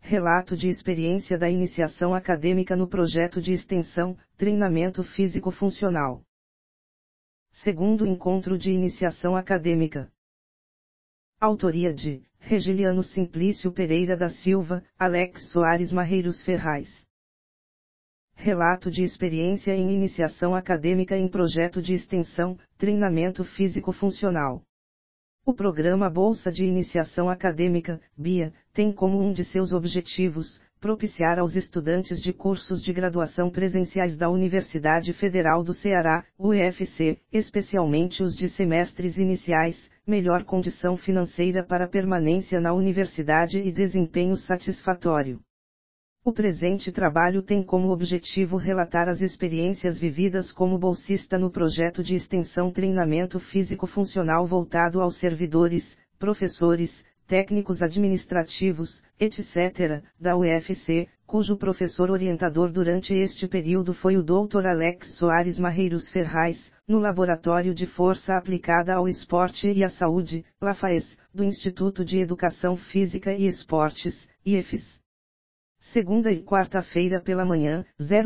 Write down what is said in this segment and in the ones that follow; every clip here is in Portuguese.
Relato de experiência da iniciação acadêmica no projeto de extensão, treinamento físico-funcional. Segundo encontro de iniciação acadêmica. Autoria de Regiliano Simplício Pereira da Silva, Alex Soares Marreiros Ferraz. Relato de experiência em iniciação acadêmica em projeto de extensão, treinamento físico-funcional. O programa Bolsa de Iniciação Acadêmica, BIA, tem como um de seus objetivos, propiciar aos estudantes de cursos de graduação presenciais da Universidade Federal do Ceará, UFC, especialmente os de semestres iniciais, melhor condição financeira para permanência na universidade e desempenho satisfatório. O presente trabalho tem como objetivo relatar as experiências vividas como bolsista no projeto de extensão treinamento físico-funcional voltado aos servidores, professores, técnicos administrativos, etc., da UFC, cujo professor orientador durante este período foi o Dr. Alex Soares Marreiros Ferraz, no Laboratório de Força Aplicada ao Esporte e à Saúde, LAFAES, do Instituto de Educação Física e Esportes, IEFES. Segunda e quarta-feira pela manhã,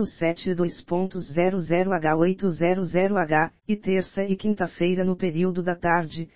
072.00H800H, e terça e quinta-feira no período da tarde,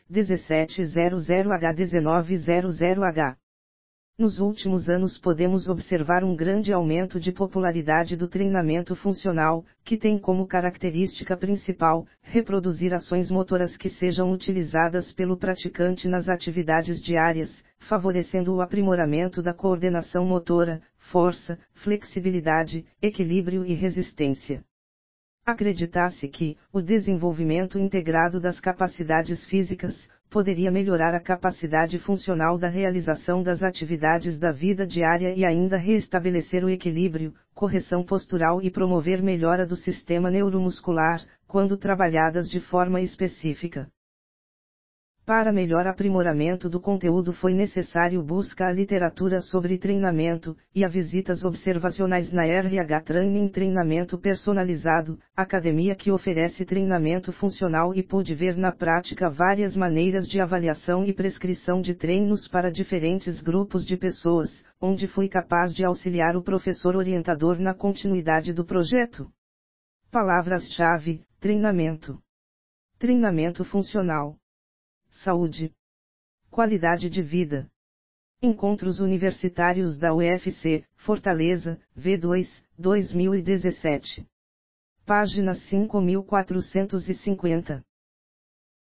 1700H1900H. Nos últimos anos podemos observar um grande aumento de popularidade do treinamento funcional, que tem como característica principal, reproduzir ações motoras que sejam utilizadas pelo praticante nas atividades diárias, favorecendo o aprimoramento da coordenação motora, força, flexibilidade, equilíbrio e resistência. Acredita-se que, o desenvolvimento integrado das capacidades físicas, poderia melhorar a capacidade funcional da realização das atividades da vida diária e ainda reestabelecer o equilíbrio, correção postural e promover melhora do sistema neuromuscular, quando trabalhadas de forma específica. Para melhor aprimoramento do conteúdo foi necessário buscar a literatura sobre treinamento, e a visitas observacionais na RH Training Treinamento Personalizado, academia que oferece treinamento funcional e pude ver na prática várias maneiras de avaliação e prescrição de treinos para diferentes grupos de pessoas, onde fui capaz de auxiliar o professor orientador na continuidade do projeto. Palavras-chave: treinamento. Treinamento funcional. Saúde. Qualidade de vida. Encontros Universitários da UFC, Fortaleza, V2, 2017. Página 5450.